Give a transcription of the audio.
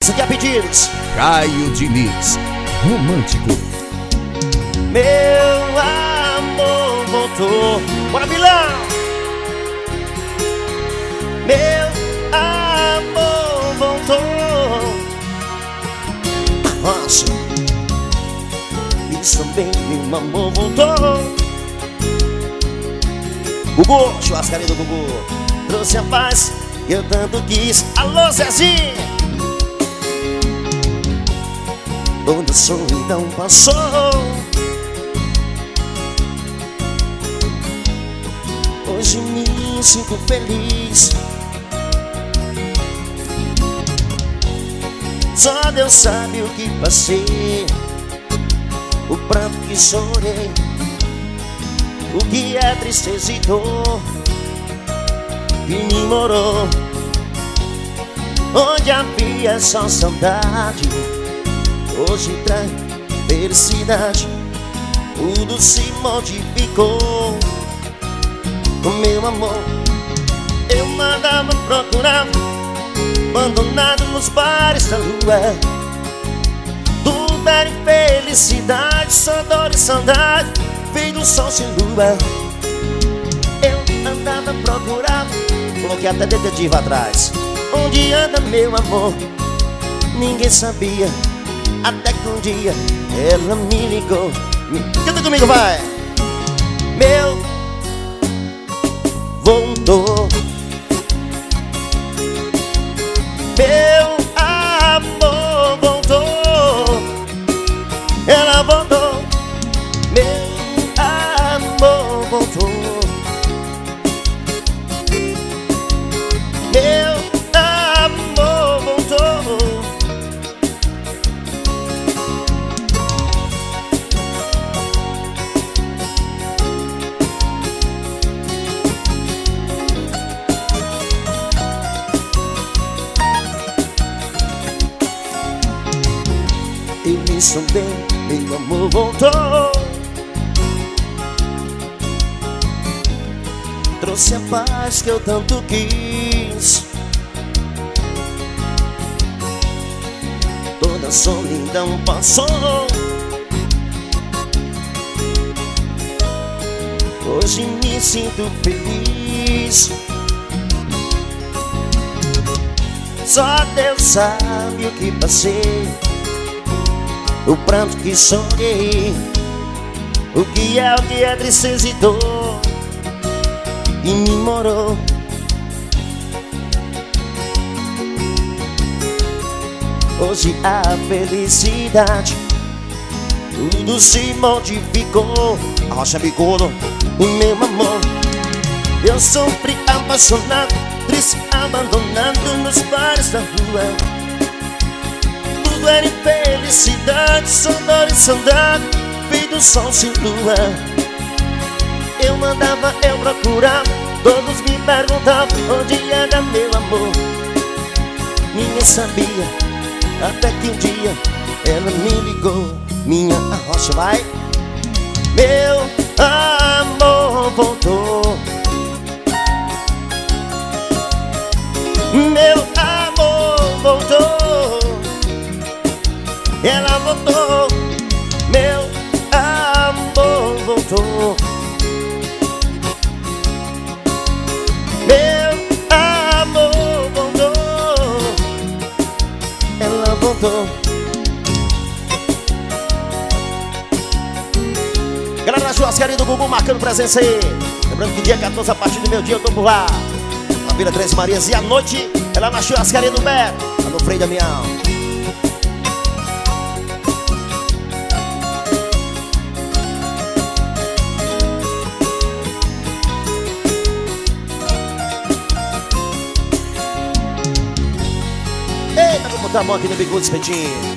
Isso aqui é pedidos. Caio Diniz, romântico. Meu amor voltou. Bora, Milão! Meu amor voltou. Nossa. Isso também, meu amor voltou. Gugu, churrascaria do Gugu. Trouxe a paz que eu tanto quis. Alô, Zezinho! Toda a solidão passou. Hoje me sinto feliz. Só Deus sabe o que passei, o pranto que chorei, o que é tristeza e dor que me morou. Onde havia só saudade, hoje traz felicidade. Tudo se modificou. O meu amor eu mandava procurar, abandonado nos bares da lua. Tudo era infelicidade, só dor e saudade, veio do sol sem lua. Eu andava procurando, coloquei até detetive atrás. Onde anda meu amor? Ninguém sabia, até que um dia ela me ligou. Canta comigo, vai! Meu voltou. Meu amor voltou. Ela voltou. Meu amor voltou. Meu amor voltou. Eu me sondei, meu amor voltou. Trouxe a paz que eu tanto quis. Toda a solidão passou. Hoje me sinto feliz. Só Deus sabe o que passei, o pranto que chorei, o que é tristeza e dor que me morou. Hoje a felicidade, tudo se modificou. Arrocha bicudo, o meu amor. Eu sofri apaixonado, triste, abandonado nos bares da rua. Tudo era infelicidade, só dor e saudade, veio do sol sem lua. Eu mandava, eu procurava, todos me perguntavam onde anda meu amor. Ninguém sabia, até que um dia ela me ligou. Minha arrocha, vai! Meu amor voltou. Meu amor voltou. Ela voltou. Meu amor voltou. Meu amor voltou. Ela voltou. Galera da churrascaria do Gugu marcando presença aí. Lembrando que dia 14, a partir do meu dia, eu tô por lá. Na Vila Três Marias. E à noite é lá na churrascaria do Beto, lá no Frei Damião. Eita, vou botar a mão aqui no bicudo, espetinho.